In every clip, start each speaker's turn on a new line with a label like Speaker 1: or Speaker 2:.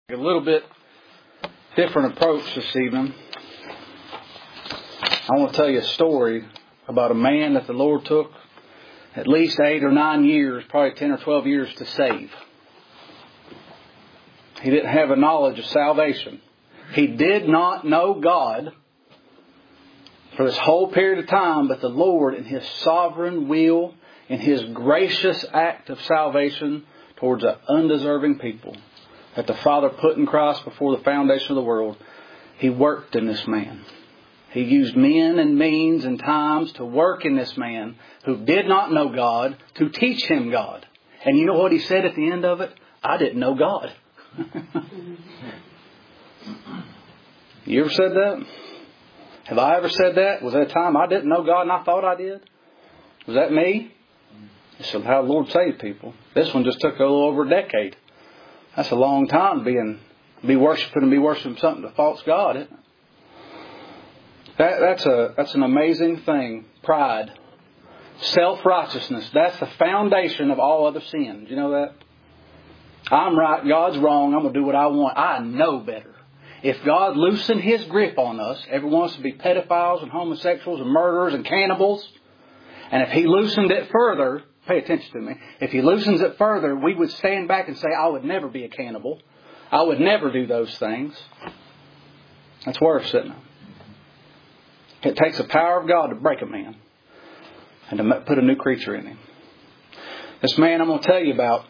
Speaker 1: A little bit different approach this evening. I want to tell you a story about a man that the Lord took at least 8 or 9 years, probably 10 or 12 years to save. He didn't have a knowledge of salvation. He did not know God for this whole period of time, but the Lord in His sovereign will, in His gracious act of salvation towards an undeserving people that the Father put in Christ before the foundation of the world, He worked in this man. He used men and means and times to work in this man who did not know God to teach him God. And you know what he said at the end of it? I didn't know God. You ever said that? Have I ever said that? Was there a time I didn't know God and I thought I did? Was that me? This is how the Lord saved people. This one just took a little over a decade. That's a long time to be worshiping something to false God, isn't it? That's an amazing thing. Pride. Self-righteousness. That's the foundation of all other sins. You know that? I'm right, God's wrong, I'm going to do what I want. I know better. If God loosened His grip on us, everyone wants to be pedophiles and homosexuals and murderers and cannibals. And if He loosened it further, pay attention to me, if He loosens it further, we would stand back and say, I would never be a cannibal. I would never do those things. That's worse, isn't it? It takes the power of God to break a man and to put a new creature in him. This man I'm going to tell you about,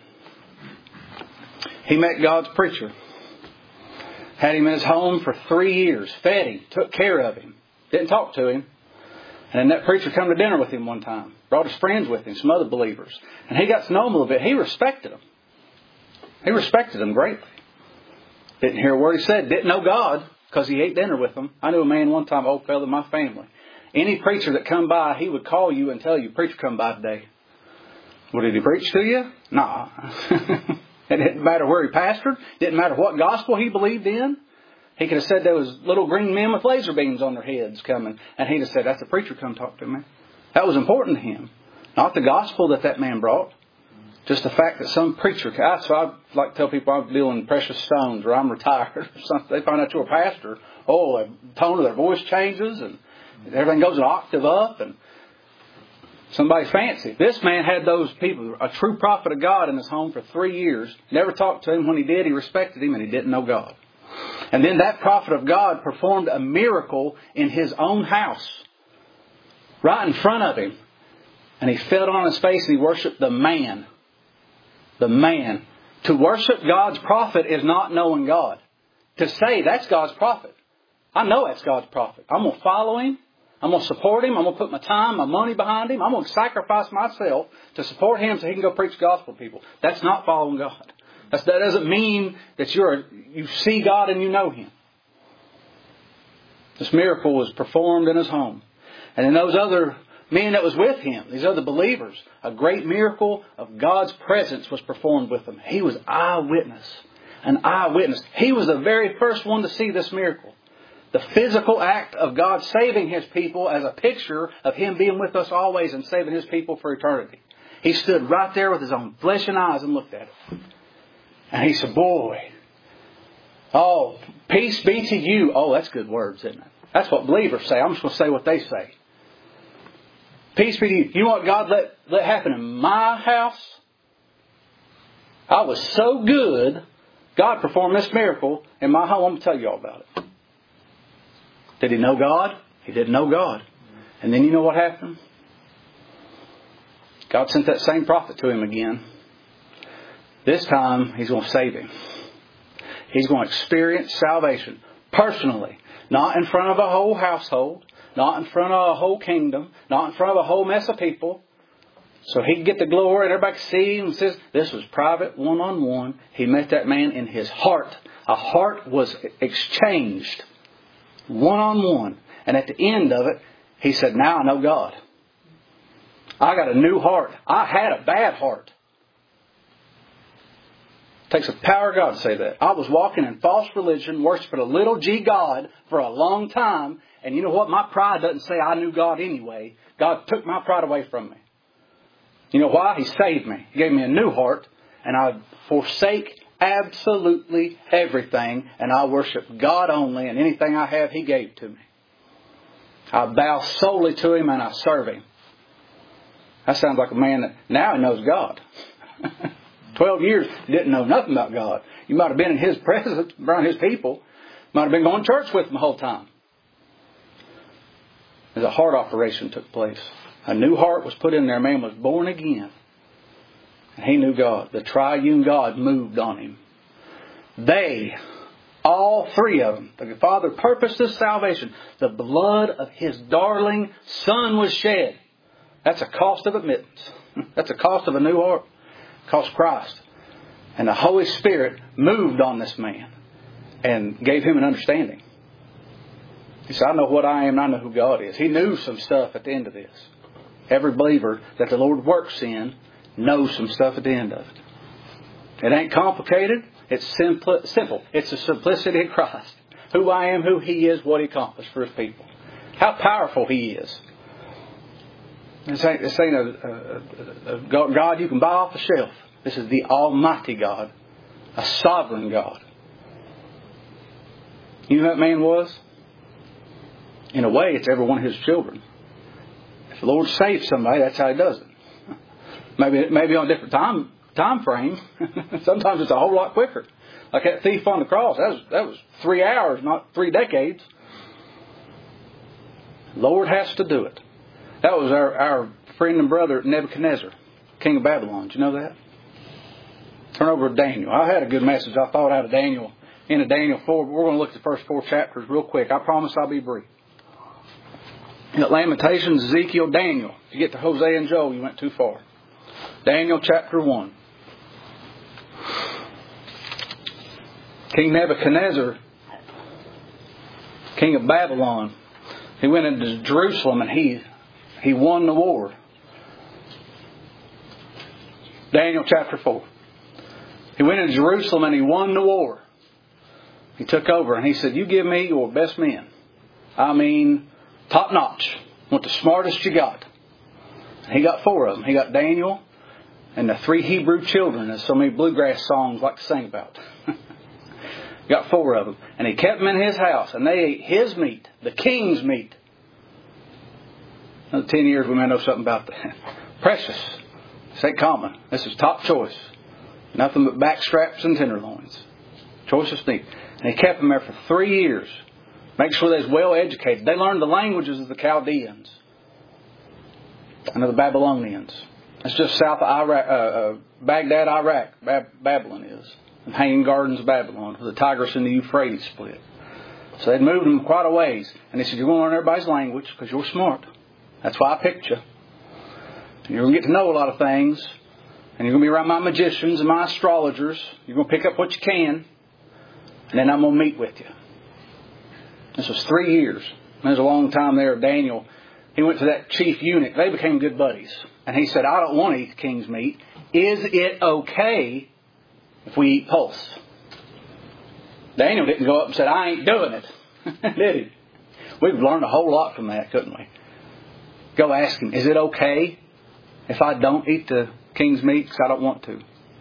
Speaker 1: he met God's preacher. Had him in his home for 3 years. Fed him. Took care of him. Didn't talk to him. And then that preacher come to dinner with him one time. Brought his friends with him, some other believers. And he got to know them a little bit. He respected them. He respected them greatly. Didn't hear a word he said. Didn't know God because he ate dinner with them. I knew a man one time, old fellow in my family. Any preacher that come by, he would call you and tell you, preacher come by today. Well, did he preach to you? Nah. It didn't matter where he pastored. Didn't matter what gospel he believed in. He could have said there was little green men with laser beams on their heads coming. And he'd have said, that's the preacher come talk to me. That was important to him. Not the gospel that man brought. Just the fact that some preacher... So I like to tell people I'm dealing precious stones or I'm retired or something. They find out you're a pastor. Oh, the tone of their voice changes and everything goes an octave up and somebody fancy. This man had those people, a true prophet of God in his home for 3 years. Never talked to him. When he did, he respected him and he didn't know God. And then that prophet of God performed a miracle in his own house. Right in front of him. And he fell on his face and he worshipped the man. The man. To worship God's prophet is not knowing God. To say that's God's prophet. I know that's God's prophet. I'm going to follow him. I'm going to support him. I'm going to put my time, my money behind him. I'm going to sacrifice myself to support him so he can go preach the gospel to people. That's not following God. That doesn't mean that you see God and you know Him. This miracle was performed in his home. And in those other men that was with him, these other believers, a great miracle of God's presence was performed with them. He was eyewitness. An eyewitness. He was the very first one to see this miracle. The physical act of God saving His people as a picture of Him being with us always and saving His people for eternity. He stood right there with His own flesh and eyes and looked at it. And he said, boy, oh, peace be to you. Oh, that's good words, isn't it? That's what believers say. I'm just going to say what they say. Peace be to you. You know what God let happen in my house? I was so good, God performed this miracle in my home. I'm going to tell you all about it. Did he know God? He didn't know God. And then you know what happened? God sent that same prophet to him again. This time, He's going to save him. He's going to experience salvation personally. Not in front of a whole household. Not in front of a whole kingdom. Not in front of a whole mess of people. So he can get the glory and everybody can see him and says, this was private, one-on-one. He met that man in his heart. A heart was exchanged. One-on-one. And at the end of it, he said, now I know God. I got a new heart. I had a bad heart. It takes the power of God to say that. I was walking in false religion, worshiping a little G God for a long time. And you know what? My pride doesn't say I knew God anyway. God took my pride away from me. You know why? He saved me. He gave me a new heart. And I forsake absolutely everything, and I worship God only, and anything I have, He gave to me. I bow solely to Him and I serve Him. That sounds like a man that now he knows God. 12 years, didn't know nothing about God. You might have been in His presence, around His people. Might have been going to church with Him the whole time. As a heart operation took place. A new heart was put in there. A man was born again. And he knew God. The triune God moved on him. They, all three of them, the Father purposed this salvation. The blood of His darling Son was shed. That's a cost of admittance. That's a cost of a new heart. It cost Christ. And the Holy Spirit moved on this man and gave him an understanding. He said, I know what I am and I know who God is. He knew some stuff at the end of this. Every believer that the Lord works in knows some stuff at the end of it. It ain't complicated. It's simple. It's the simplicity of Christ. Who I am, who He is, what He accomplished for His people. How powerful He is. This ain't a God you can buy off the shelf. This is the Almighty God. A sovereign God. You know who that man was? In a way, it's every one of His children. If the Lord saves somebody, that's how He does it. Maybe on a different time frame. Sometimes it's a whole lot quicker. Like that thief on the cross. That was 3 hours, not 3 decades. The Lord has to do it. That was our friend and brother Nebuchadnezzar, king of Babylon. Did you know that? Turn over to Daniel. I had a good message I thought out of Daniel. Into Daniel 4. We're going to look at the first 4 chapters real quick. I promise I'll be brief. You got Lamentations, Ezekiel, Daniel. If you get to Hosea and Joel, you went too far. Daniel chapter 1. King Nebuchadnezzar, king of Babylon, he went into Jerusalem and he won the war. Daniel chapter 4. He went into Jerusalem and he won the war. He took over and he said, you give me your best men. I mean, top notch. Want the smartest you got. And he got 4 of them. He got Daniel and the 3 Hebrew children, as so many bluegrass songs like to sing about. He got 4 of them. And he kept them in his house. And they ate his meat, the king's meat. Another 10 years we may know something about that. Precious. This ain't common. This is top choice. Nothing but back straps and tenderloins. Choicest meat. And he kept them there for 3 years. Make sure they're well educated. They learned the languages of the Chaldeans and of the Babylonians. It's just south of Iraq, Baghdad, Iraq. Babylon is. The Hanging Gardens of Babylon, where the Tigris and the Euphrates split. So they'd moved them quite a ways. And they said, you're going to learn everybody's language because you're smart. That's why I picked you. And you're going to get to know a lot of things. And you're going to be around my magicians and my astrologers. You're going to pick up what you can. And then I'm going to meet with you. This was 3 years. There's a long time there. Daniel, he went to that chief eunuch. They became good buddies. And he said, I don't want to eat the king's meat. Is it okay if we eat pulse? Daniel didn't go up and said, I ain't doing it. Did he? We've learned a whole lot from that, couldn't we? Go ask him, is it okay if I don't eat the king's meat because I don't want to?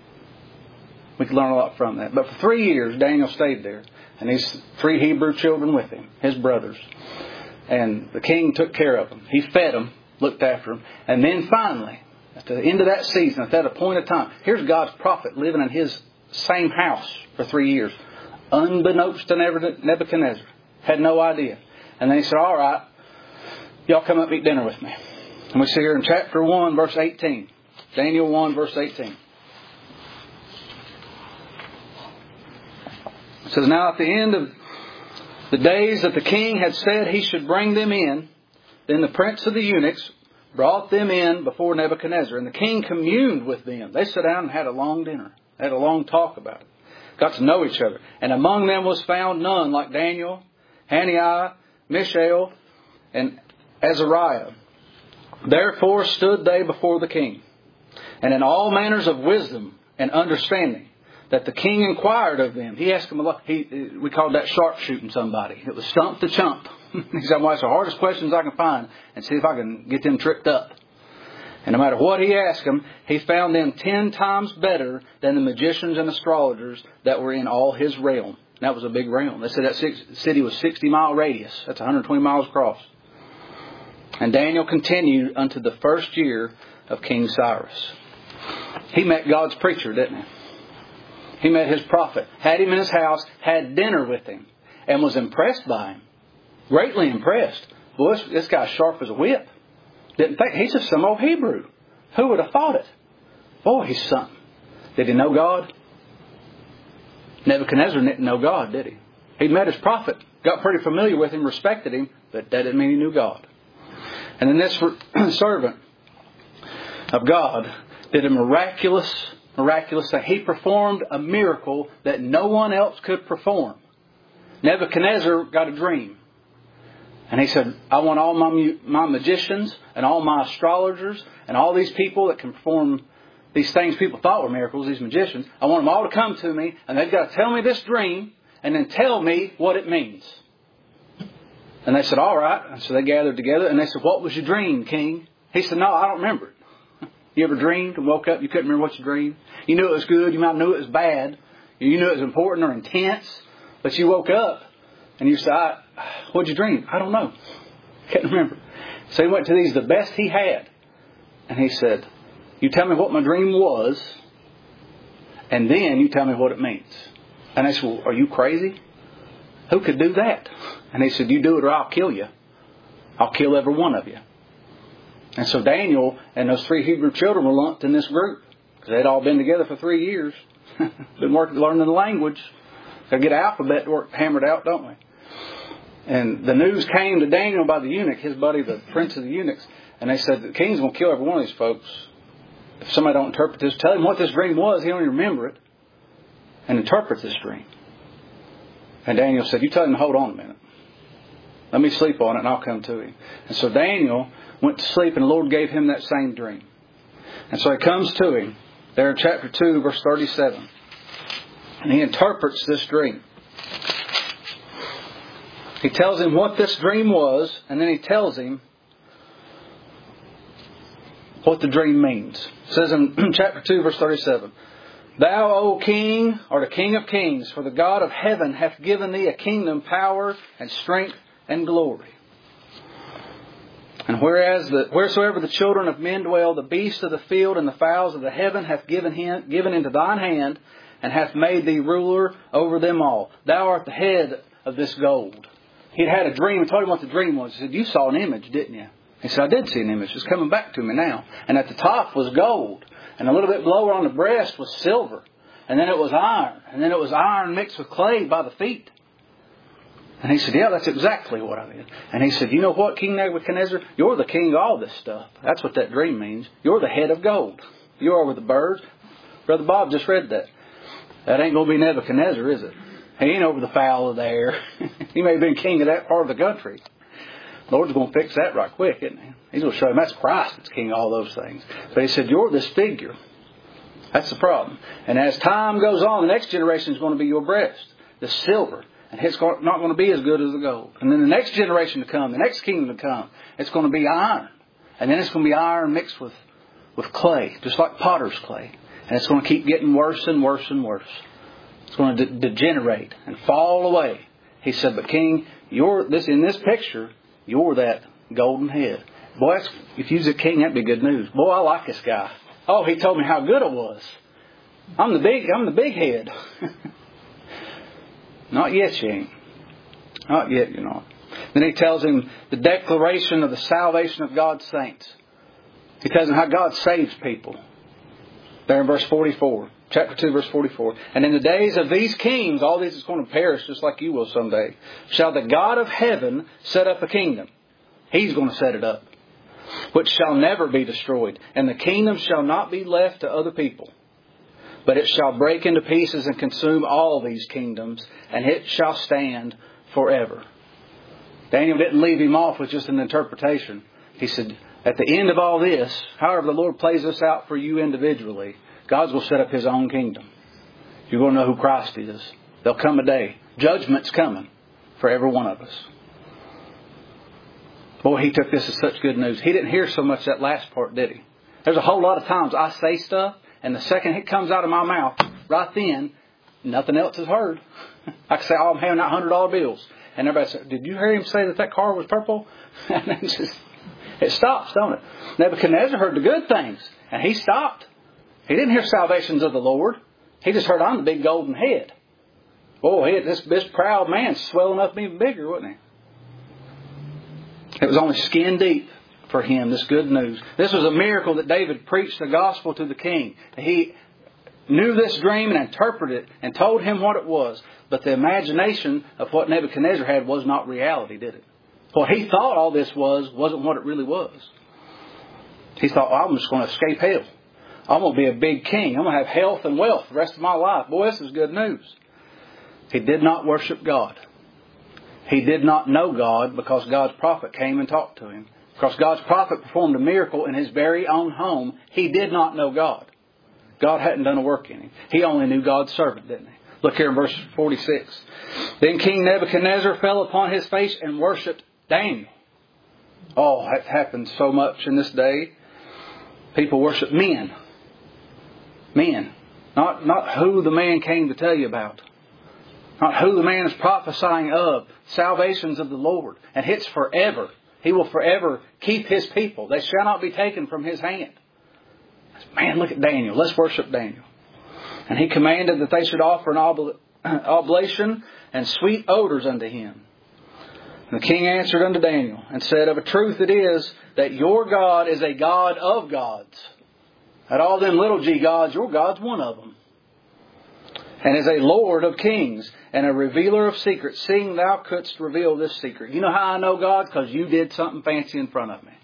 Speaker 1: We could learn a lot from that. But for 3 years, Daniel stayed there. And these 3 Hebrew children with him, his brothers. And the king took care of them. He fed them, looked after them. And then finally, at the end of that season, at that appointed time, here's God's prophet living in his same house for 3 years. Unbeknownst to Nebuchadnezzar. Had no idea. And then he said, all right, y'all come up and eat dinner with me. And we see here in chapter 1, verse 18. Daniel 1, verse 18. It says, now at the end of the days that the king had said he should bring them in, then the prince of the eunuchs brought them in before Nebuchadnezzar. And the king communed with them. They sat down and had a long dinner. They had a long talk about it. Got to know each other. And among them was found none like Daniel, Hananiah, Mishael, and Azariah. Therefore stood they before the king. And in all manners of wisdom and understanding, that the king inquired of them. He asked them a lot. We called that sharpshooting somebody. It was stump to chump. He said, I'm going to ask the hardest questions I can find and see if I can get them tripped up. And no matter what he asked them, he found them 10 times better than the magicians and astrologers that were in all his realm. That was a big realm. They said that city was 60-mile radius. That's 120 miles across. And Daniel continued unto the first year of King Cyrus. He met God's preacher, didn't he? He met his prophet, had him in his house, had dinner with him, and was impressed by him. Greatly impressed. Boy, this guy's sharp as a whip. Didn't think, he's just some old Hebrew. Who would have thought it? Boy, he's something. Did he know God? Nebuchadnezzar didn't know God, did he? He'd met his prophet, got pretty familiar with him, respected him, but that didn't mean he knew God. And then this servant of God did a miraculous thing. He performed a miracle that no one else could perform. Nebuchadnezzar got a dream. And he said, I want all my magicians and all my astrologers and all these people that can perform these things people thought were miracles, these magicians. I want them all to come to me, and they've got to tell me this dream and then tell me what it means. And they said, all right. And so they gathered together and they said, what was your dream, King? He said, no, I don't remember it. You ever dreamed and woke up, you couldn't remember what you dreamed? You knew it was good, you might knew it was bad. You knew it was important or intense, but you woke up and you said, what'd you dream? I don't know. Can't remember. So he went to the best he had. And he said, you tell me what my dream was, and then you tell me what it means. And I said, well, are you crazy? Who could do that? And he said, you do it or I'll kill you. I'll kill every one of you. And so Daniel and those 3 Hebrew children were lumped in this group. Because they'd all been together for 3 years. Been learning the language. Got to get an alphabet hammered out, don't we? And the news came to Daniel by the eunuch, his buddy, the prince of the eunuchs. And they said, the king's going to kill every one of these folks. If somebody don't interpret this, tell him what this dream was. He don't even remember it. And interpret this dream. And Daniel said, you tell him to hold on a minute. Let me sleep on it and I'll come to him. And so Daniel went to sleep and the Lord gave him that same dream. And so he comes to him there in chapter 2, verse 37. And he interprets this dream. He tells him what this dream was, and then he tells him what the dream means. It says in chapter 2, verse 37, Thou, O King, art a King of kings, for the God of heaven hath given thee a kingdom, power, and strength, and glory. And wheresoever the children of men dwell, the beasts of the field and the fowls of the heaven hath given into thine hand, and hath made thee ruler over them all. Thou art the head of this gold. He'd had a dream and told him what the dream was. He said, you saw an image, didn't you? He said, I did see an image. It's coming back to me now. And at the top was gold. And a little bit lower on the breast was silver. And then it was iron. And then it was iron mixed with clay by the feet. And he said, yeah, that's exactly what I did. And he said, you know what, King Nebuchadnezzar? You're the king of all this stuff. That's what that dream means. You're the head of gold. You're over the birds. Brother Bob just read that. That ain't going to be Nebuchadnezzar, is it? He ain't over the fowl of the air. He may have been king of that part of the country. The Lord's going to fix that right quick, isn't he? He's going to show him that's Christ that's king of all those things. But he said, you're this figure. That's the problem. And as time goes on, the next generation is going to be your breast, the silver. And it's not going to be as good as the gold. And then the next generation to come, the next kingdom to come, it's going to be iron. And then it's going to be iron mixed with clay, just like potter's clay. And it's going to keep getting worse and worse and worse. It's going to degenerate and fall away. He said, but King, in this picture, you're that golden head. Boy, if you was a king, that'd be good news. Boy, I like this guy. Oh, he told me how good I was. I'm the big head. Not yet, you ain't. Not yet, you're not. Then he tells him the declaration of the salvation of God's saints. He tells him how God saves people. There in verse 44. Chapter 2, verse 44. And in the days of these kings, all these is going to perish just like you will someday, shall the God of heaven set up a kingdom. He's going to set it up. Which shall never be destroyed. And the kingdom shall not be left to other people. But it shall break into pieces and consume all these kingdoms. And it shall stand forever. Daniel didn't leave him off with just an interpretation. He said, at the end of all this, however the Lord plays this out for you individually, God's going to set up His own kingdom. You're going to know who Christ is. There'll come a day. Judgment's coming for every one of us. Boy, he took this as such good news. He didn't hear so much that last part, did he? There's a whole lot of times I say stuff, and the second it comes out of my mouth, right then, nothing else is heard. I can say, oh, I'm handing out $100 bills. And everybody says, did you hear him say that car was purple? And it stops, don't it? Nebuchadnezzar heard the good things, and he stopped. He didn't hear salvations of the Lord. He just heard, I'm the big golden head. Boy, this proud man swelling up even bigger, wasn't he? It was only skin deep for him, this good news. This was a miracle that David preached the gospel to the king. He knew this dream and interpreted it and told him what it was. But the imagination of what Nebuchadnezzar had was not reality, did it? What he thought all this wasn't what it really was. He thought, oh, I'm just going to escape hell. I'm going to be a big king. I'm going to have health and wealth the rest of my life. Boy, this is good news. He did not worship God. He did not know God because God's prophet came and talked to him. Because God's prophet performed a miracle in his very own home, he did not know God. God hadn't done a work in him. He only knew God's servant, didn't he? Look here in verse 46. Then King Nebuchadnezzar fell upon his face and worshipped Daniel. Oh, that happens so much in this day. People worship men. Men. Not who the man came to tell you about. Not who the man is prophesying of. Salvations of the Lord. And it's forever. He will forever keep His people. They shall not be taken from His hand. Man, look at Daniel. Let's worship Daniel. And he commanded that they should offer an oblation and sweet odors unto him. And the king answered unto Daniel and said, of a truth it is that your God is a God of gods. At all them little g gods, your God's one of them. And is a Lord of kings and a revealer of secrets, seeing thou couldst reveal this secret. You know how I know God? Because you did something fancy in front of me.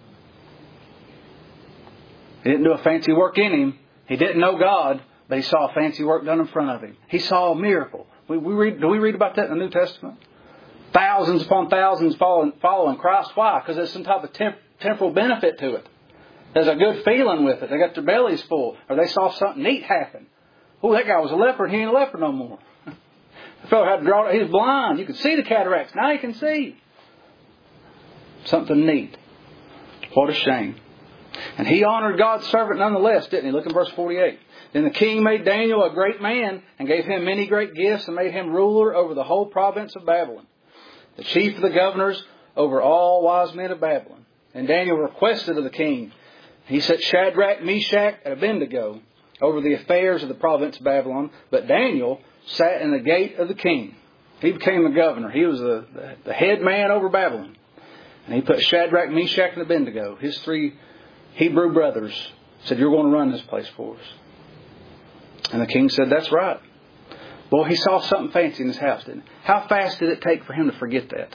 Speaker 1: He didn't do a fancy work in him. He didn't know God, but he saw a fancy work done in front of him. He saw a miracle. Do we read about that in the New Testament? Thousands upon thousands following Christ. Why? Because there's some type of temporal benefit to it. There's a good feeling with it. They got their bellies full. Or they saw something neat happen. Oh, that guy was a leper and he ain't a leper no more. The fellow had to draw. He was blind. You could see the cataracts. Now you can see. Something neat. What a shame. And he honored God's servant nonetheless, didn't he? Look in verse 48. Then the king made Daniel a great man and gave him many great gifts and made him ruler over the whole province of Babylon, the chief of the governors over all wise men of Babylon. And Daniel requested of the king. He set Shadrach, Meshach, and Abednego over the affairs of the province of Babylon. But Daniel sat in the gate of the king. He became a governor. He was the head man over Babylon. And he put Shadrach, Meshach, and Abednego, his 3 Hebrew brothers, said, you're going to run this place for us. And the king said, that's right. Well, he saw something fancy in his house, didn't he? How fast did it take for him to forget that?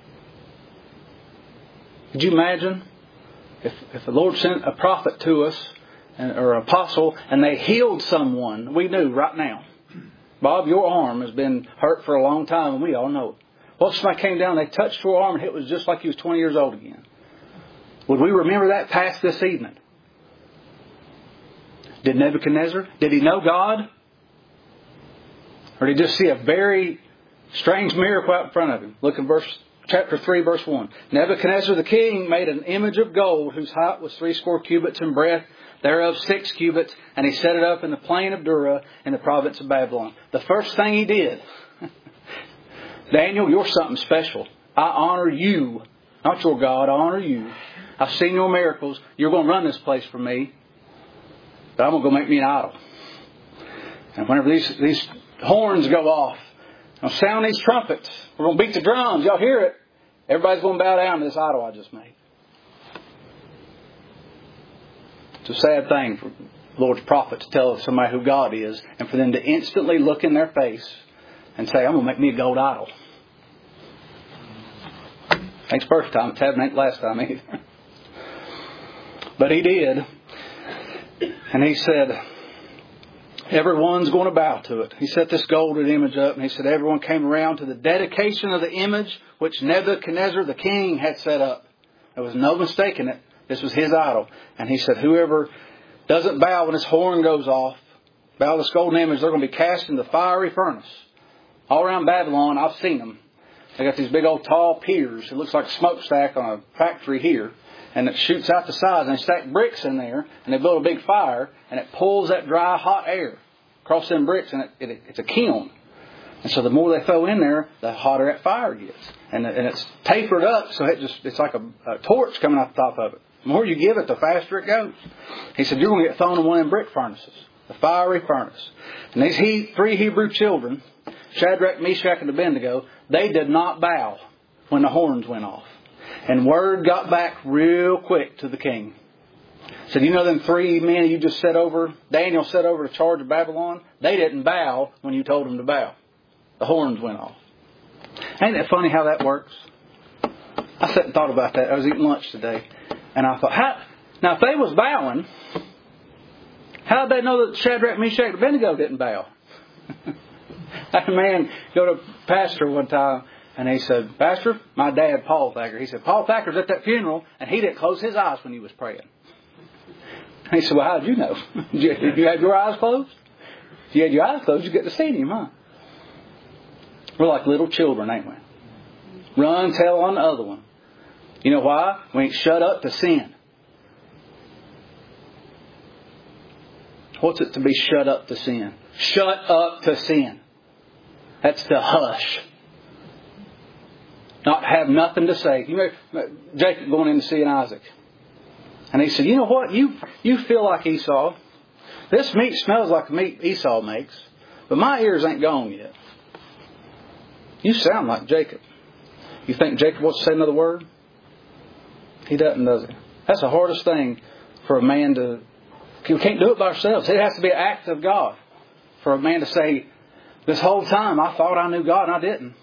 Speaker 1: Could you imagine if the Lord sent a prophet to us, or an apostle, and they healed someone we knew right now? Bob, your arm has been hurt for a long time, and we all know it. Well, if somebody came down, they touched your arm, and it was just like you was 20 years old again. Would we remember that past this evening? Did Nebuchadnezzar? Did he know God? Or did he just see a very strange miracle out in front of him? Look in chapter 3, verse 1. Nebuchadnezzar the king made an image of gold whose height was 60 cubits and breadth thereof 6 cubits, and he set it up in the plain of Dura in the province of Babylon. The first thing he did, Daniel, you're something special. I honor you. Not your God, I honor you. I've seen your miracles. You're going to run this place for me. But I'm going to go make me an idol. And whenever these horns go off, I'll sound these trumpets. We're going to beat the drums. Y'all hear it. Everybody's going to bow down to this idol I just made. It's a sad thing for the Lord's prophet to tell somebody who God is, and for them to instantly look in their face and say, I'm going to make me a gold idol. Thanks first time. It ain't last time either. But he did. And he said, everyone's going to bow to it. He set this golden image up, and he said everyone came around to the dedication of the image which Nebuchadnezzar the king had set up. There was no mistaking it. This was his idol. And he said, whoever doesn't bow when his horn goes off, bow this golden image, they're going to be cast in the fiery furnace. All around Babylon, I've seen them. They got these big old tall piers. It looks like a smokestack on a factory here. and it shoots out the sides, and they stack bricks in there, and they build a big fire, and it pulls that dry, hot air across them bricks, and it's a kiln. And so the more they throw in there, the hotter that fire gets. And it's tapered up, so it's like a torch coming out the top of it. The more you give it, the faster it goes. He said, you're going to get thrown in one of them brick furnaces, the fiery furnace. And these 3 Hebrew children, Shadrach, Meshach, and Abednego, they did not bow when the horns went off. And word got back real quick to the king. Said, you know them 3 men you just set over, Daniel set over to charge of Babylon? They didn't bow when you told them to bow. The horns went off. Ain't it funny how that works? I sat and thought about that. I was eating lunch today. And I thought, now if they was bowing, how did they know that Shadrach, Meshach, and Abednego didn't bow? I had a man go to a pastor one time, and he said, Pastor, my dad, Paul Thacker, he said, Paul Thacker's at that funeral, and he didn't close his eyes when he was praying. And he said, well, how did you know? Did you have your eyes closed? If you had your eyes closed, you get to see him, huh? We're like little children, ain't we? Run, tell on the other one. You know why? We ain't shut up to sin. What's it to be shut up to sin? Shut up to sin. That's the hush. Not have nothing to say. You know, Jacob going in to see Isaac. And he said, you know what? You feel like Esau. This meat smells like the meat Esau makes. But my ears ain't gone yet. You sound like Jacob. You think Jacob wants to say another word? He doesn't, does he? That's the hardest thing for a man to... We can't do it by ourselves. It has to be an act of God for a man to say, this whole time I thought I knew God and I didn't.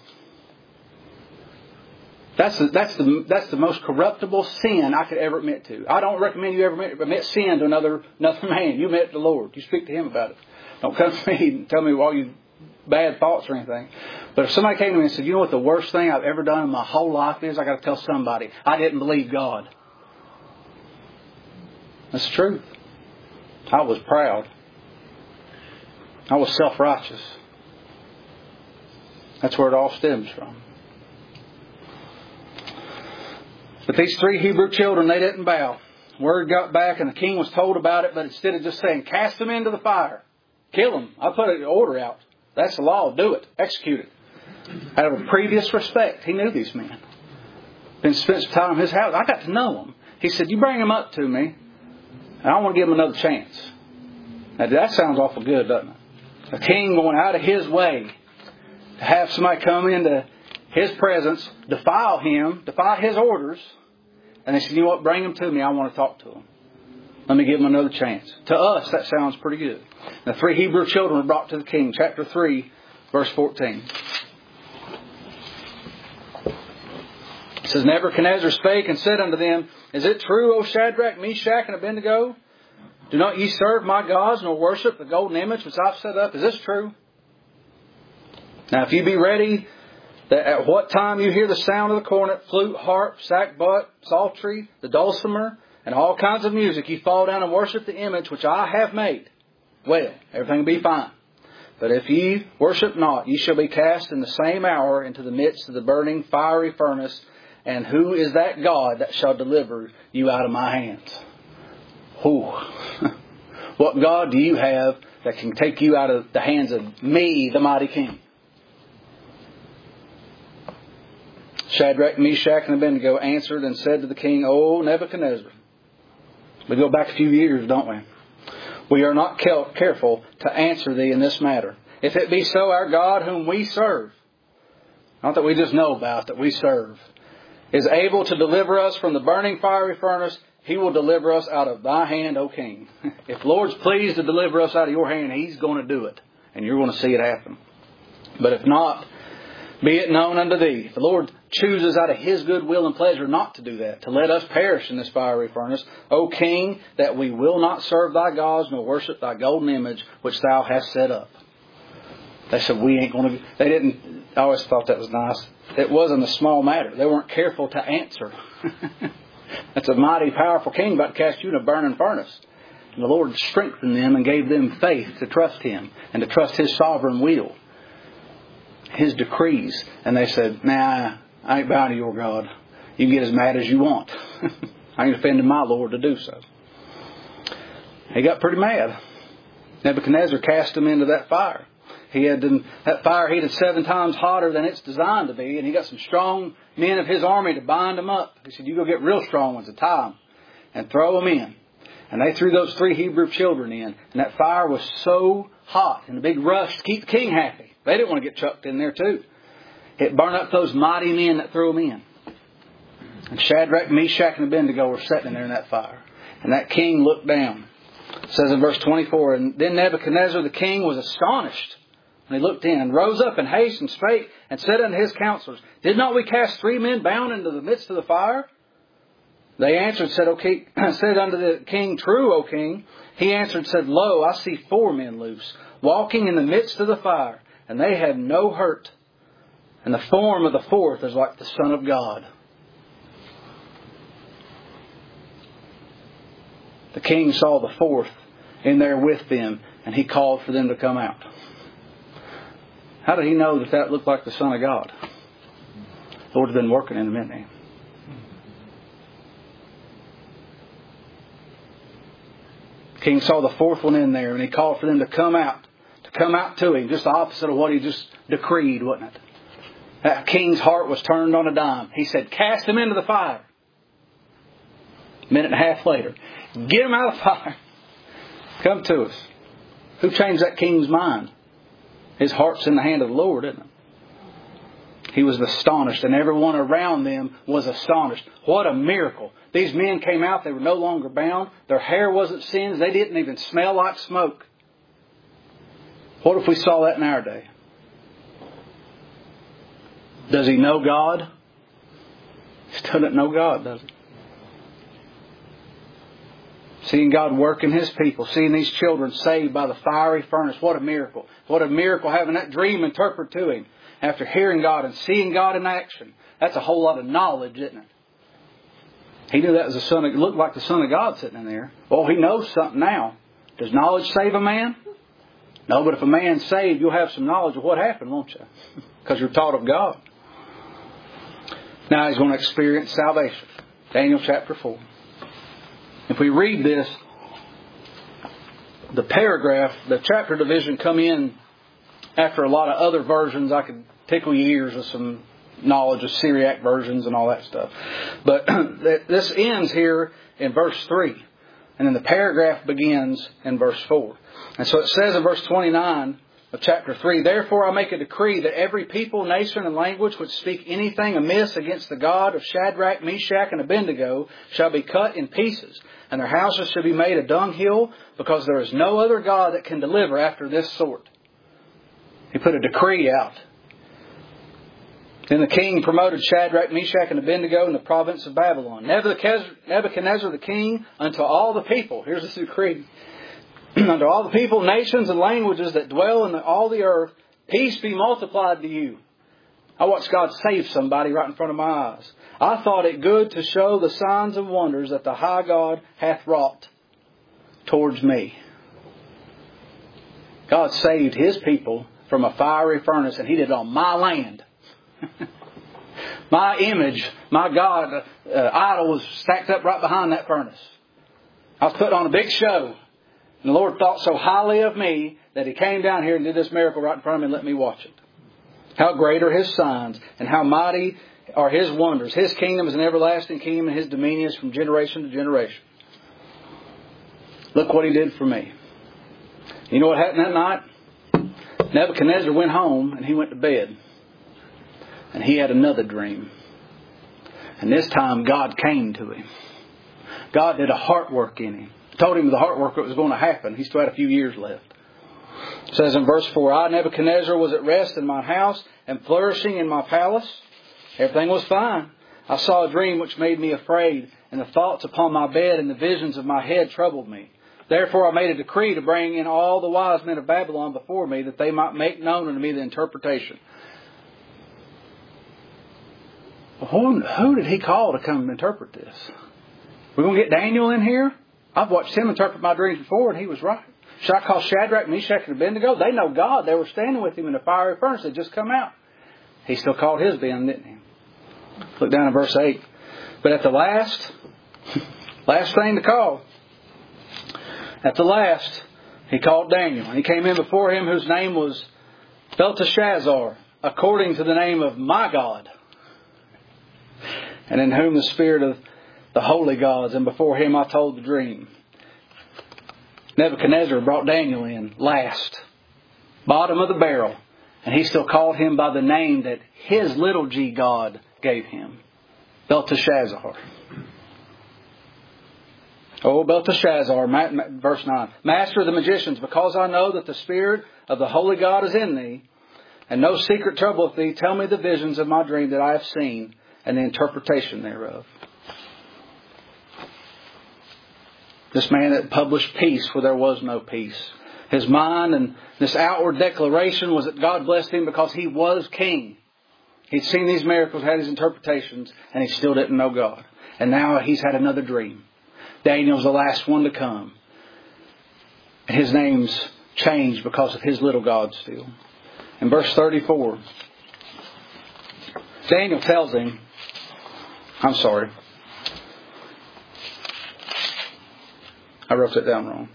Speaker 1: That's the most corruptible sin I could ever admit to. I don't recommend you ever admit sin to another man. You admit it to the Lord. You speak to Him about it. Don't come to me and tell me all you bad thoughts or anything. But if somebody came to me and said, you know what the worst thing I've ever done in my whole life is? I got to tell somebody. I didn't believe God. That's the truth. I was proud. I was self-righteous. That's where it all stems from. But these 3 Hebrew children, they didn't bow. Word got back and the king was told about it, but instead of just saying, cast them into the fire, kill them. I put an order out. That's the law. Do it. Execute it. Out of a previous respect, he knew these men. Been spent some time in his house. I got to know them. He said, you bring them up to me, and I want to give them another chance. Now, that sounds awful good, doesn't it? A king going out of his way to have somebody come into his presence, defile him, defy his orders, and they said, you know what, bring them to me. I want to talk to them. Let me give them another chance. To us, that sounds pretty good. The 3 Hebrew children were brought to the king. Chapter 3, verse 14. It says, Nebuchadnezzar spake and said unto them, Is it true, O Shadrach, Meshach, and Abednego? Do not ye serve my gods, nor worship the golden image which I've set up? Is this true? Now if you be ready, that at what time you hear the sound of the cornet, flute, harp, sackbut, psaltery, the dulcimer, and all kinds of music, you fall down and worship the image which I have made. Well, everything will be fine. But if ye worship not, ye shall be cast in the same hour into the midst of the burning fiery furnace. And who is that God that shall deliver you out of my hands? Who? What God do you have that can take you out of the hands of me, the mighty king? Shadrach, Meshach, and Abednego answered and said to the king, O Nebuchadnezzar. We go back a few years, don't we? We are not careful to answer thee in this matter. If it be so, our God whom we serve, not that we just know about, that we serve, is able to deliver us from the burning fiery furnace, He will deliver us out of thy hand, O king. If the Lord's pleased to deliver us out of your hand, He's going to do it. And you're going to see it happen. But if not, be it known unto thee. If the Lord chooses out of His good will and pleasure not to do that, to let us perish in this fiery furnace, O king, that we will not serve thy gods nor worship thy golden image which thou hast set up. They said, we ain't going to... They didn't... I always thought that was nice. It wasn't a small matter. They weren't careful to answer. That's a mighty, powerful king about to cast you in a burning furnace. And the Lord strengthened them and gave them faith to trust Him and to trust His sovereign will, His decrees. And they said, nah, I ain't bowing to your God. You can get as mad as you want. I ain't offended my Lord to do so. He got pretty mad. Nebuchadnezzar cast him into that fire. That fire heated 7 times hotter than it's designed to be, and he got some strong men of his army to bind them up. He said, you go get real strong ones to tie them and throw them in. And they threw those 3 Hebrew children in, and that fire was so hot and a big rush to keep the king happy. They didn't want to get chucked in there too. It burned up those mighty men that threw them in. And Shadrach, Meshach, and Abednego were sitting there in that fire. And that king looked down. It says in verse 24, and then Nebuchadnezzar the king was astonished when he looked in, and rose up in haste and spake, and said unto his counselors, did not we cast 3 men bound into the midst of the fire? They answered, said unto the king, true, O king. He answered, said, lo, I see 4 men loose, walking in the midst of the fire, and they have no hurt. And the form of the 4th is like the Son of God. The king saw the 4th in there with them, and he called for them to come out. How did he know that looked like the Son of God? The Lord had been working in him, hadn't he? The king saw the 4th one in there, and he called for them to come out to him. Just the opposite of what he just decreed, wasn't it? That king's heart was turned on a dime. He said, cast him into the fire. A minute and a half later, get him out of the fire. Come to us. Who changed that king's mind? His heart's in the hand of the Lord, isn't it? He was astonished, and everyone around them was astonished. What a miracle. These men came out. They were no longer bound. Their hair wasn't singed. They didn't even smell like smoke. What if we saw that in our day? Does he know God? He still doesn't know God, does he? Seeing God work in His people. Seeing these children saved by the fiery furnace. What a miracle. What a miracle having that dream interpreted to him. After hearing God and seeing God in action. That's a whole lot of knowledge, isn't it? He knew that was it looked like the Son of God sitting in there. Well, he knows something now. Does knowledge save a man? No, but if a man's saved, you'll have some knowledge of what happened, won't you? Because you're taught of God. Now he's going to experience salvation. Daniel chapter 4. If we read this, the paragraph, the chapter division come in after a lot of other versions. I could tickle your ears with some knowledge of Syriac versions and all that stuff. But this ends here in verse 3. And then the paragraph begins in verse 4. And so it says in verse 29 of chapter 3, therefore I make a decree that every people, nation, and language which speak anything amiss against the God of Shadrach, Meshach, and Abednego shall be cut in pieces, and their houses shall be made a dunghill, because there is no other God that can deliver after this sort. He put a decree out. Then the king promoted Shadrach, Meshach, and Abednego in the province of Babylon. Nebuchadnezzar the king unto all the people. Here's this decree. Unto all the people, nations, and languages that dwell in all the earth, peace be multiplied to you. I watched God save somebody right in front of my eyes. I thought it good to show the signs and wonders that the high God hath wrought towards me. God saved His people from a fiery furnace, and He did it on my land. My image, my God, idol was stacked up right behind that furnace. I was putting on a big show. And the Lord thought so highly of me that He came down here and did this miracle right in front of me and let me watch it. How great are His signs, and how mighty are His wonders. His kingdom is an everlasting kingdom, and His dominion is from generation to generation. Look what He did for me. You know what happened that night? Nebuchadnezzar went home and he went to bed. And he had another dream. And this time God came to him. God did a heart work in him. Told him the heart work was going to happen. He still had a few years left. It says in verse 4, I, Nebuchadnezzar, was at rest in my house and flourishing in my palace. Everything was fine. I saw a dream which made me afraid, and the thoughts upon my bed and the visions of my head troubled me. Therefore I made a decree to bring in all the wise men of Babylon before me, that they might make known unto me the interpretation. Who did he call to come and interpret this? We're going to get Daniel in here? I've watched him interpret my dreams before, and he was right. Should I call Shadrach, Meshach, and Abednego? They know God. They were standing with him in the fiery furnace. They'd just come out. He still called his Ben, didn't he? Look down at verse 8. But at the last, Last thing to call. At the last, he called Daniel. And he came in before him whose name was Belteshazzar, according to the name of my God, and in whom the spirit of the holy gods, and before him I told the dream. Nebuchadnezzar brought Daniel in last, bottom of the barrel, and he still called him by the name that his little g God gave him, Belteshazzar. Oh, Belteshazzar, verse 9. Master of the magicians, because I know that the spirit of the holy God is in thee, and no secret troubleth thee, tell me the visions of my dream that I have seen, and the interpretation thereof. This man that published peace where there was no peace. His mind and this outward declaration was that God blessed him because he was king. He'd seen these miracles, had his interpretations, and he still didn't know God. And now he's had another dream. Daniel's the last one to come. And his name's changed because of his little God still. In verse 34, Daniel tells him, I'm sorry, I wrote that down wrong.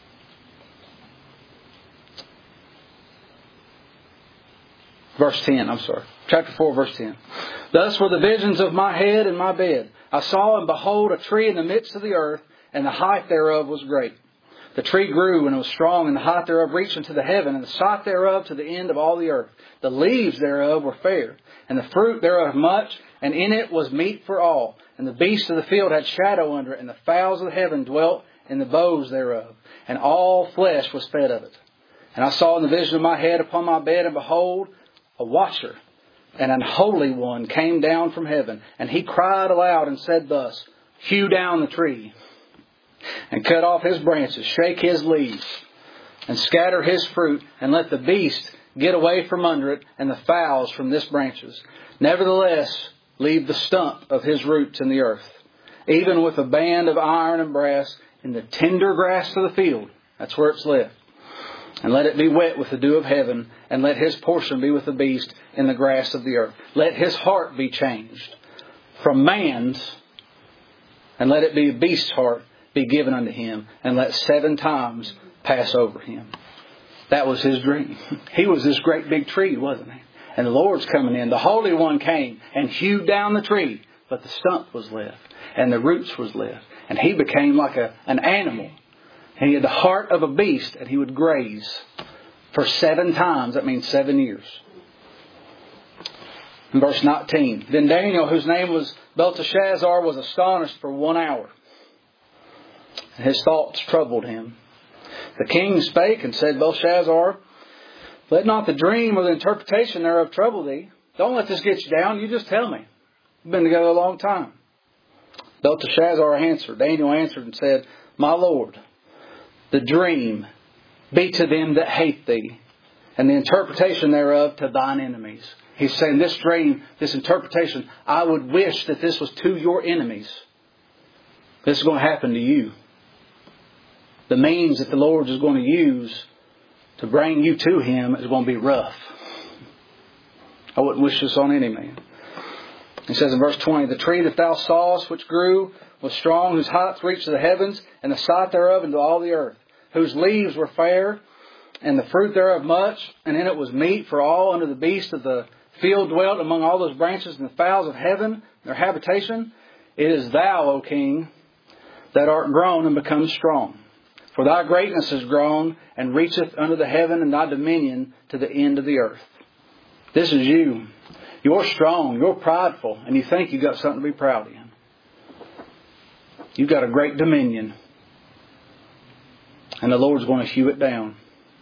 Speaker 1: Verse 10, I'm sorry. Chapter 4, verse 10. Thus were the visions of my head and my bed. I saw and behold a tree in the midst of the earth, and the height thereof was great. The tree grew and was strong, and the height thereof reached unto the heaven, and the sight thereof to the end of all the earth. The leaves thereof were fair, and the fruit thereof much, and in it was meat for all. And the beasts of the field had shadow under it, and the fowls of the heaven dwelt in the boughs thereof, and all flesh was fed of it. And I saw in the vision of my head upon my bed, and behold, a watcher, and an holy one came down from heaven, and he cried aloud and said thus, hew down the tree, and cut off his branches, shake his leaves, and scatter his fruit, and let the beast get away from under it, and the fowls from this branches. Nevertheless, leave the stump of his roots in the earth, even with a band of iron and brass in the tender grass of the field. That's where it's left. And let it be wet with the dew of heaven, and let his portion be with the beast in the grass of the earth. Let his heart be changed from man's, and let it be a beast's heart be given unto him, and let 7 times pass over him. That was his dream. He was this great big tree, wasn't he? And the Lord's coming in. The Holy One came and hewed down the tree, but the stump was left, and the roots was left. And he became like an animal. And he had the heart of a beast, and he would graze for 7 times. That means 7 years. In verse 19, then Daniel, whose name was Belteshazzar, was astonished for 1 hour. And his thoughts troubled him. The king spake and said, Belshazzar, let not the dream or the interpretation thereof trouble thee. Don't let this get you down. You just tell me. We've been together a long time. Belteshazzar answered. Daniel answered and said, my Lord, the dream be to them that hate thee, and the interpretation thereof to thine enemies. He's saying this dream, this interpretation, I would wish that this was to your enemies. This is going to happen to you. The means that the Lord is going to use to bring you to Him is going to be rough. I wouldn't wish this on any man. He says in verse 20, the tree that thou sawest which grew was strong, whose height reached to the heavens, and the sight thereof into all the earth, whose leaves were fair, and the fruit thereof much, and in it was meat for all. Under the beasts of the field dwelt among all those branches, and the fowls of heaven, their habitation. It is thou, O king, that art grown and become strong. For thy greatness is grown, and reacheth unto the heaven, and thy dominion to the end of the earth. This is you. You're strong, you're prideful, and you think you've got something to be proud in. You've got a great dominion. And the Lord's going to hew it down.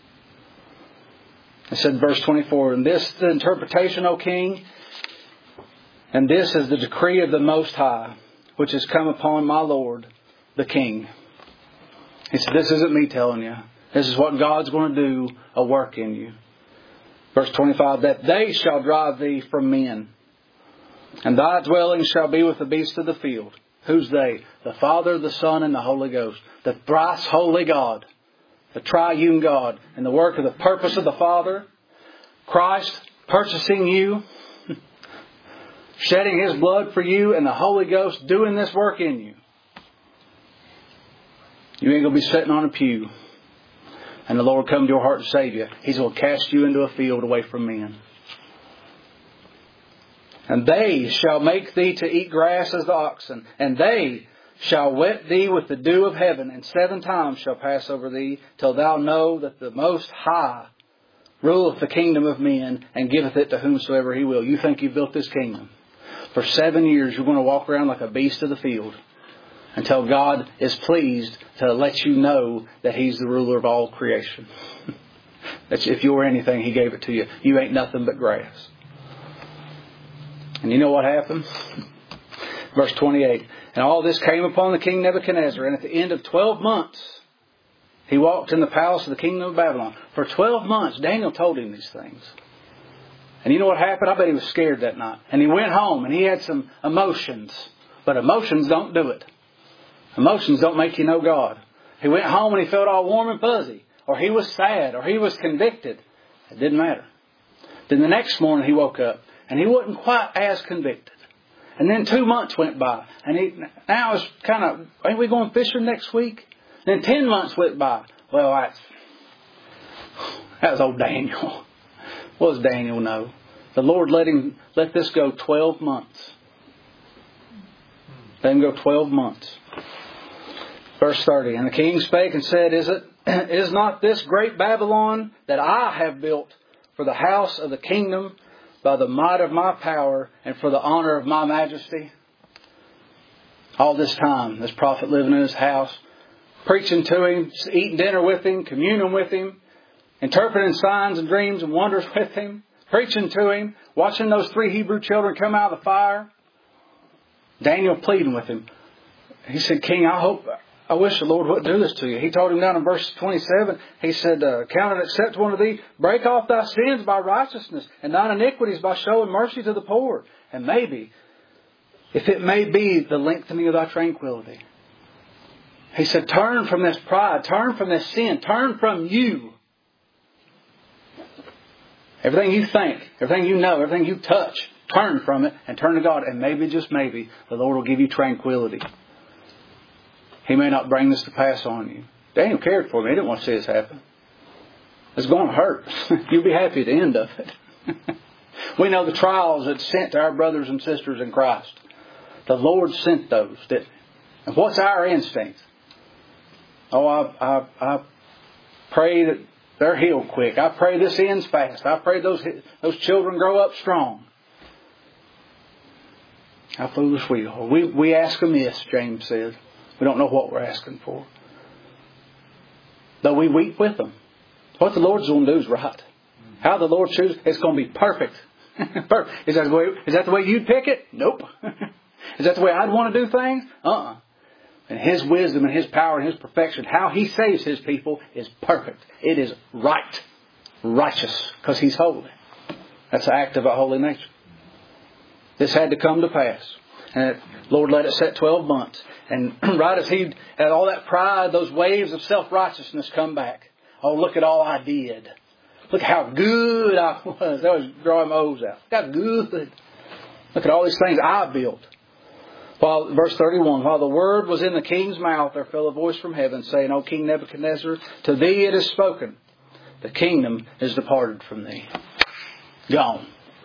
Speaker 1: It said in verse 24, and this is the interpretation, O king, and this is the decree of the Most High, which has come upon my Lord, the king. He said, this isn't me telling you. This is what God's going to do, a work in you. Verse 25, that they shall drive thee from men, and thy dwelling shall be with the beasts of the field. Who's they? The Father, the Son, and the Holy Ghost. The thrice holy God. The triune God. And the work of the purpose of the Father. Christ purchasing you. Shedding His blood for you. And the Holy Ghost doing this work in you. You ain't going to be sitting on a pew and the Lord come to your heart to save you. He's going to cast you into a field away from men. And they shall make thee to eat grass as the oxen, and they shall wet thee with the dew of heaven, and 7 times shall pass over thee, till thou know that the Most High ruleth the kingdom of men, and giveth it to whomsoever He will. You think you built this kingdom. For 7 years you're going to walk around like a beast of the field, until God is pleased to let you know that He's the ruler of all creation. That if you were anything, He gave it to you. You ain't nothing but grass. And you know what happened? Verse 28. And all this came upon the king Nebuchadnezzar. And at the end of 12 months, he walked in the palace of the kingdom of Babylon. For 12 months, Daniel told him these things. And you know what happened? I bet he was scared that night. And he went home and he had some emotions. But emotions don't do it. Emotions don't make you know God. He went home and he felt all warm and fuzzy. Or he was sad. Or he was convicted. It didn't matter. Then the next morning he woke up. And he wasn't quite as convicted. And then 2 months went by. And now it's kind of, ain't we going fishing next week? Then 10 months went by. Well, that was old Daniel. What does Daniel know? The Lord let this go 12 months. Let him go 12 months. Verse 30. And the king spake and said, Is not this great Babylon that I have built for the house of the kingdom, by the might of my power and for the honor of my majesty? All this time, this prophet living in his house, preaching to him, eating dinner with him, communing with him, interpreting signs and dreams and wonders with him, preaching to him, watching those 3 Hebrew children come out of the fire. Daniel pleading with him. He said, King, I wish the Lord wouldn't do this to you. He told him down in verse 27, he said, Count it acceptable unto thee. Break off thy sins by righteousness, and thine iniquities by showing mercy to the poor. And maybe, if it may be the lengthening of thy tranquility. He said, turn from this pride. Turn from this sin. Turn from you. Everything you think, everything you know, everything you touch, turn from it and turn to God. And maybe, just maybe, the Lord will give you tranquility. He may not bring this to pass on you. Daniel cared for me. He didn't want to see this happen. It's going to hurt. You'll be happy at the end of it. We know the trials that's sent to our brothers and sisters in Christ. The Lord sent those, didn't He? And what's our instinct? Oh, I pray that they're healed quick. I pray this ends fast. I pray those children grow up strong. How foolish we are. We ask amiss, James said. We don't know what we're asking for. Though we weep with them. What the Lord's going to do is right. How the Lord chooses, it's going to be perfect. Is that the way you'd pick it? Nope. Is that the way I'd want to do things? And His wisdom and His power and His perfection, how He saves His people is perfect. It is right. Righteous. Because He's holy. That's an act of a holy nature. This had to come to pass. And Lord let it set 12 months. And right as He had all that pride, those waves of self-righteousness come back. Oh, look at all I did. Look how good I was. That was drawing my O's out. Look how good. Look at all these things I built. While, verse 31, while the word was in the king's mouth, there fell a voice from heaven saying, O King Nebuchadnezzar, to thee it is spoken. The kingdom is departed from thee. Gone.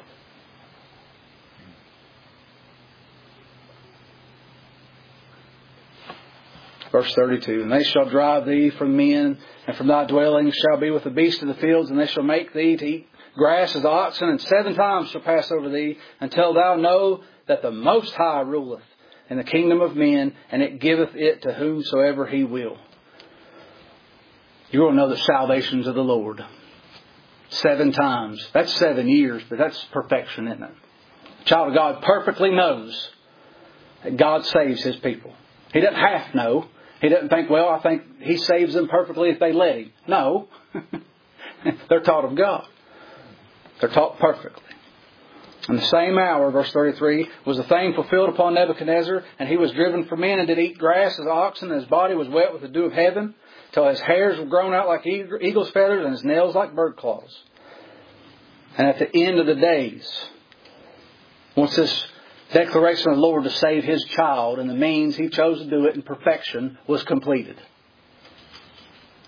Speaker 1: Verse 32, and they shall drive thee from men, and from thy dwelling shall be with the beasts of the fields, and they shall make thee to eat grass as the oxen, and 7 times shall pass over thee, until thou know that the Most High ruleth in the kingdom of men, and it giveth it to whomsoever He will. You're going to know the salvations of the Lord. 7 times. That's 7 years, but that's perfection, isn't it? The child of God perfectly knows that God saves His people. He doesn't have to know. He doesn't think, well, I think He saves them perfectly if they let Him. No. They're taught of God. They're taught perfectly. In the same hour, verse 33, was the thing fulfilled upon Nebuchadnezzar, and he was driven from men and did eat grass as oxen, and his body was wet with the dew of heaven, till his hairs were grown out like eagle's feathers, and his nails like bird claws. And at the end of the days, once this declaration of the Lord to save His child and the means He chose to do it in perfection was completed.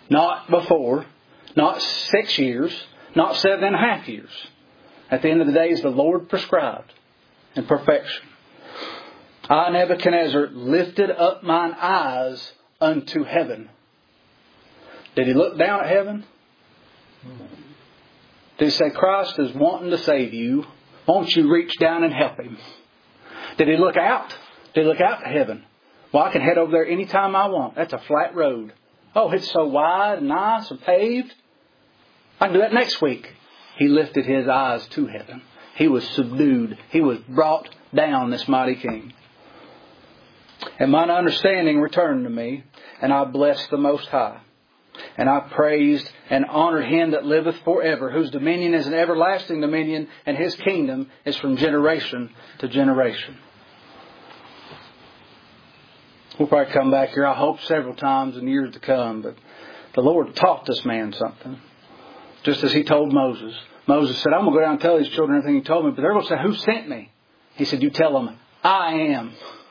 Speaker 1: Not before. Not 6 years. Not 7.5 years. At the end of the days, the Lord prescribed in perfection. I, Nebuchadnezzar, lifted up mine eyes unto heaven. Did he look down at heaven? Did he say, Christ is wanting to save you. Won't you reach down and help him? Did he look out? Did he look out to heaven? Well, I can head over there anytime I want. That's a flat road. Oh, it's so wide and nice and paved. I can do that next week. He lifted his eyes to heaven. He was subdued. He was brought down, this mighty king. And mine understanding returned to me, and I blessed the Most High. And I praised and honored Him that liveth forever, whose dominion is an everlasting dominion, and His kingdom is from generation to generation. We'll probably come back here, I hope, several times in years to come. But the Lord taught this man something. Just as He told Moses. Moses said, I'm going to go down and tell these children everything He told me. But they're going to say, who sent me? He said, you tell them, I am.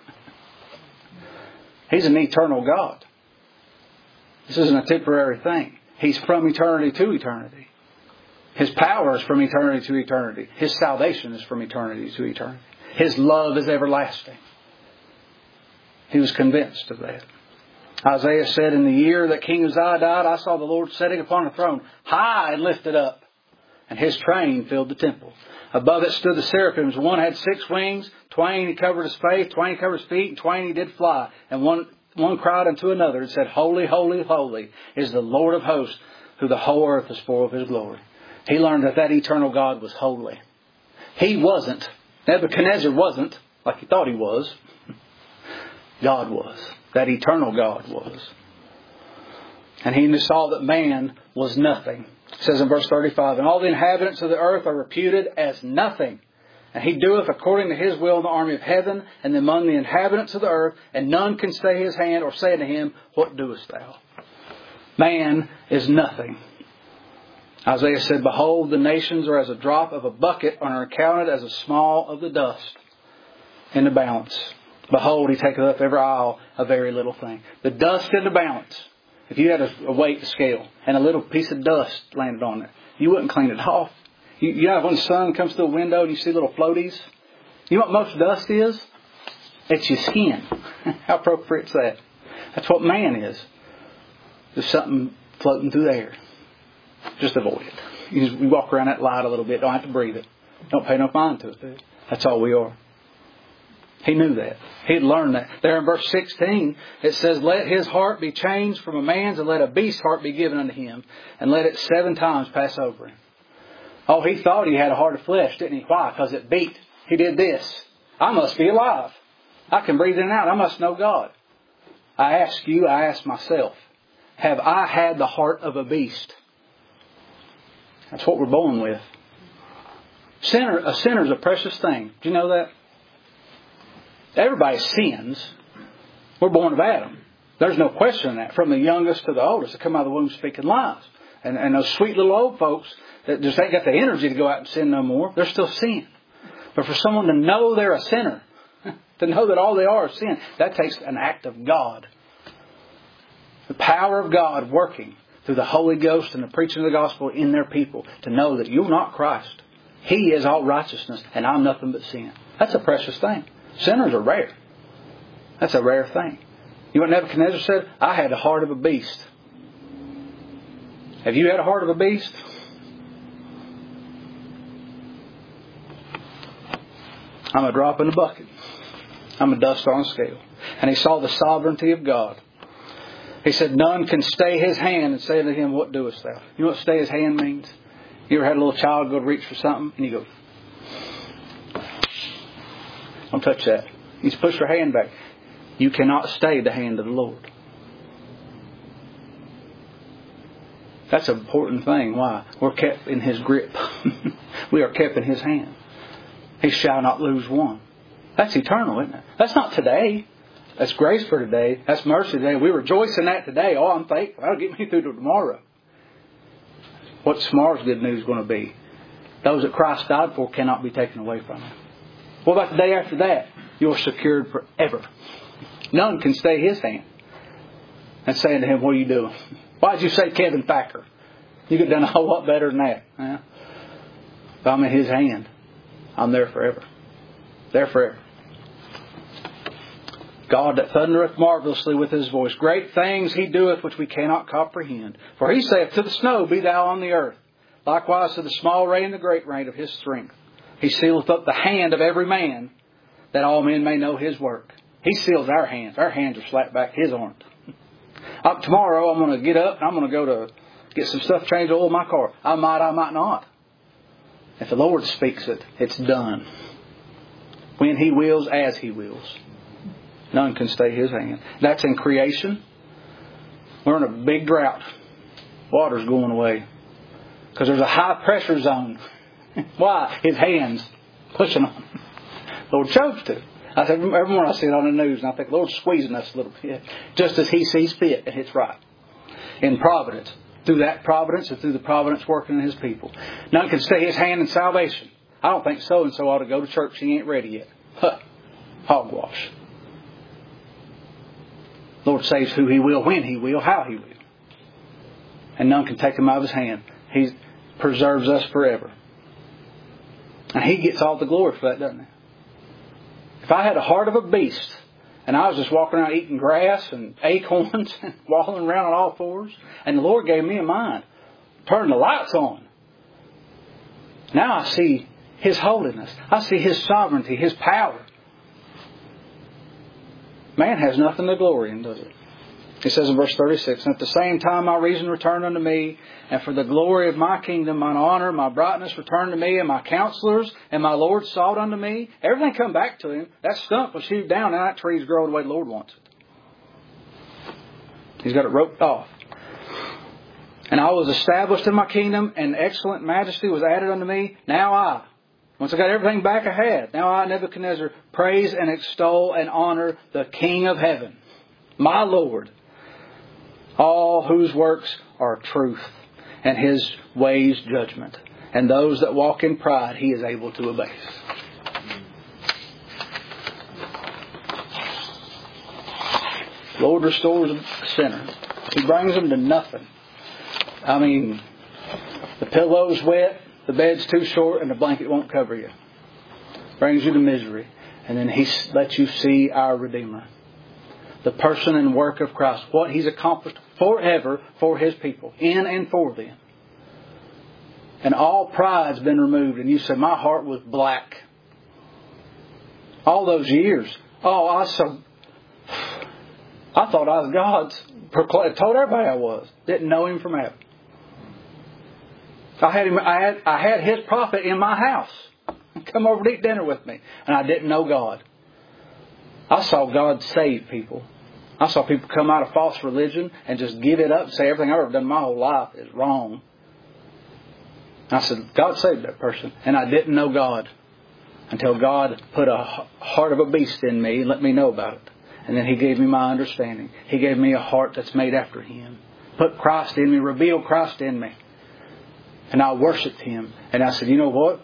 Speaker 1: He's an eternal God. This isn't a temporary thing. He's from eternity to eternity. His power is from eternity to eternity. His salvation is from eternity to eternity. His love is everlasting. He was convinced of that. Isaiah said, in the year that King Uzziah died, I saw the Lord sitting upon a throne, high and lifted up, and His train filled the temple. Above it stood the seraphims. One had 6 wings, twain He covered His face, twain He covered His feet, and twain He did fly. And one cried unto another and said, Holy, holy, holy is the Lord of hosts, who the whole earth is full of His glory. He learned that eternal God was holy. He wasn't. Nebuchadnezzar wasn't, like he thought he was. God was. That eternal God was. And he saw that man was nothing. It says in verse 35, and all the inhabitants of the earth are reputed as nothing. And He doeth according to His will in the army of heaven and among the inhabitants of the earth, and none can stay His hand or say unto Him, what doest thou? Man is nothing. Isaiah said, behold, the nations are as a drop of a bucket, and are counted as a small of the dust in the balance. Behold, He taketh up every isle a very little thing. The dust in the balance. If you had a weight scale and a little piece of dust landed on it, you wouldn't clean it off. You know when the sun comes through the window and you see little floaties? You know what most dust is? It's your skin. How appropriate is that? That's what man is. There's something floating through the air. Just avoid it. You walk around that light a little bit. Don't have to breathe it. Don't pay no mind to it. That's all we are. He knew that. He'd learned that. There in verse 16, it says, let his heart be changed from a man's, and let a beast's heart be given unto him, and let it 7 times pass over him. Oh, he thought he had a heart of flesh, didn't he? Why? Because it beat. He did this. I must be alive. I can breathe in and out. I must know God. I ask you, I ask myself, have I had the heart of a beast? That's what we're born with. A sinner is a precious thing. Do you know that? Everybody sins. We're born of Adam. There's no question in that. From the youngest to the oldest, they come out of the womb speaking lies. And those sweet little old folks that just ain't got the energy to go out and sin no more, they're still sin. But for someone to know they're a sinner, to know that all they are is sin, that takes an act of God. The power of God working through the Holy Ghost and the preaching of the gospel in their people to know that you're not Christ. He is all righteousness and I'm nothing but sin. That's a precious thing. Sinners are rare. That's a rare thing. You know what Nebuchadnezzar said? I had the heart of a beast. Have you had a heart of a beast? I'm a drop in the bucket. I'm a dust on a scale. And he saw the sovereignty of God. He said, none can stay his hand and say to him, what doest thou? You know what stay his hand means? You ever had a little child go to reach for something and you go, don't touch that. You just push your hand back. You cannot stay the hand of the Lord. That's an important thing. Why? We're kept in His grip. We are kept in His hand. He shall not lose one. That's eternal, isn't it? That's not today. That's grace for today. That's mercy today. We rejoice in that today. Oh, I'm thankful. That'll get me through to tomorrow. What's tomorrow's good news going to be? Those that Christ died for cannot be taken away from Him. What about the day after that? You're secured forever. None can stay His hand and say to Him, what are you doing? Why'd you say Kevin Thacker? You could have done a whole lot better than that. Yeah. If I'm in His hand, I'm there forever. There forever. God that thundereth marvelously with His voice. Great things He doeth which we cannot comprehend. For He saith to the snow, Be thou on the earth. Likewise to the small rain and the great rain of His strength. He sealeth up the hand of every man, that all men may know His work. He seals our hands. Our hands are slapped back. His aren't. Tomorrow I'm going to get up and I'm going to go to get some stuff changed oil in my car. I might not. If the Lord speaks it, it's done. When He wills, as He wills. None can stay His hand. That's in creation. We're in a big drought. Water's going away. Because there's a high pressure zone. Why? His hands pushing on. Lord chose to. I said, every morning I see it on the news and I think, Lord's squeezing us a little bit. Just as He sees fit, and it's right. In providence. Through that providence and through the providence working in His people. None can stay His hand in salvation. I don't think so-and-so ought to go to church. He ain't ready yet. Huh. Hogwash. Lord saves who He will, when He will, how He will. And none can take Him out of His hand. He preserves us forever. And He gets all the glory for that, doesn't He? If I had a heart of a beast, and I was just walking around eating grass and acorns and walking around on all fours, and the Lord gave me a mind, turn the lights on. Now I see His holiness. I see His sovereignty, His power. Man has nothing to glory in, does it? It says in verse 36, And at the same time my reason returned unto me, and for the glory of my kingdom, mine honor, my brightness returned to me, and my counselors and my Lord sought unto me. Everything come back to Him. That stump was hewed down, and that tree's growing the way the Lord wants it. He's got it roped off. And I was established in my kingdom, and excellent majesty was added unto me. Once I got everything back I had, now I, Nebuchadnezzar, praise and extol and honor the King of heaven, my Lord, all whose works are truth, and His ways judgment. And those that walk in pride He is able to abase. Lord restores a sinner. He brings them to nothing. I mean, the pillow's wet, the bed's too short, and the blanket won't cover you. Brings you to misery. And then He lets you see our Redeemer. The person and work of Christ. What He's accomplished forever for His people. In and for them. And all pride's been removed. And you said, my heart was black. All those years. I thought I was God's. Told everybody I was. Didn't know Him from Adam. I had His prophet in my house. Come over to eat dinner with me. And I didn't know God. I saw God save people. I saw people come out of false religion and just give it up and say everything I've ever done my whole life is wrong. I said, God saved that person. And I didn't know God until God put a heart of a beast in me and let me know about it. And then He gave me my understanding. He gave me a heart that's made after Him. Put Christ in me, revealed Christ in me. And I worshiped Him. And I said, you know what?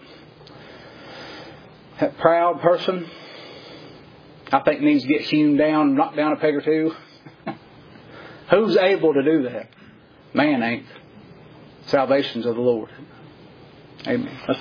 Speaker 1: That proud person, I think needs to get hewn down, knocked down a peg or two. Who's able to do that? Man ain't. Salvation's of the Lord. Amen.